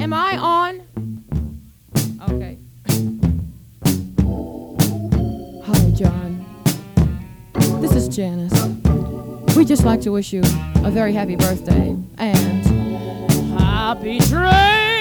Am I on? Okay. Hi, John. This is Janice. We'd just like to wish you a very happy birthday and happy train.